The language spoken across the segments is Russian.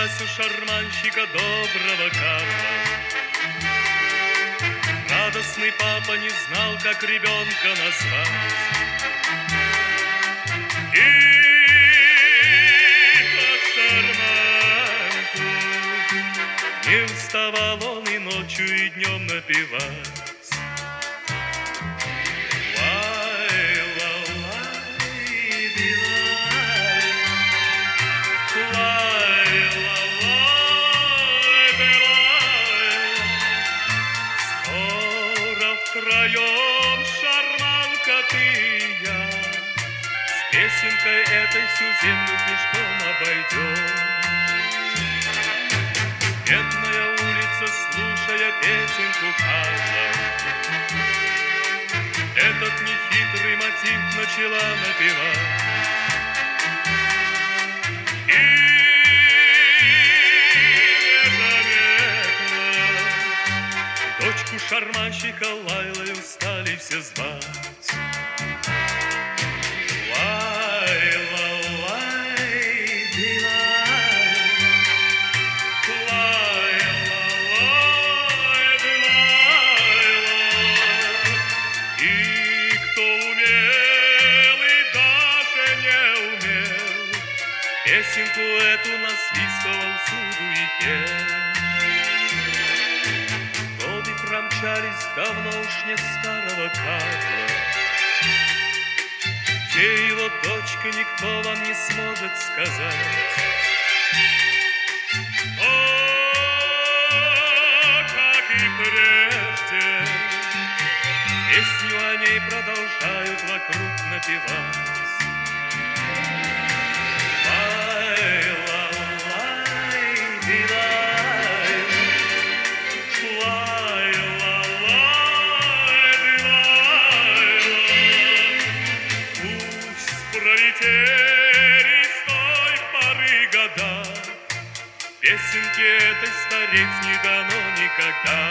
родилась у шарманщика доброго Карла. Радостный папа не знал, как ребенка назвать. И под шарманку не уставал он и ночью, и днем напевать. Втроем, шарманка ты и я, с песенкой этой всю землю пешком обойдем. Бедная улица, слушая песенку Карла, этот нехитрый мотив начала напевать. Дочку шарманщика Лайлою стали все звать. Лайла, лайди, лайла, лайла, лайди, лайла. И кто умел, и даже не умел, песенку эту насвистывал всюду и пел. Промчались, давно уж нет старого Карла, где его дочка, никто вам не сможет сказать. О, как и прежде, песню о ней продолжают вокруг напевать. Пролетели с той поры года, песенке этой стареть не дано никогда.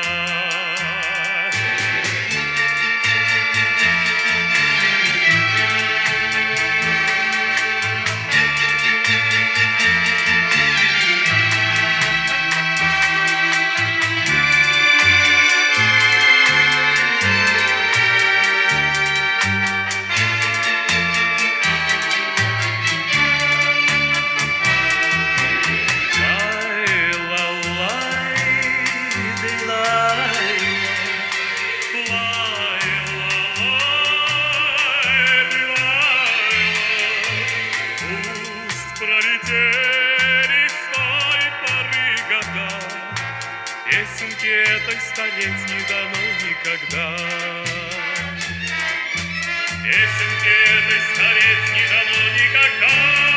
Пролетели с той поры года, песенке этой стареть не дано никогда. Песенке этой стареть не дано никогда.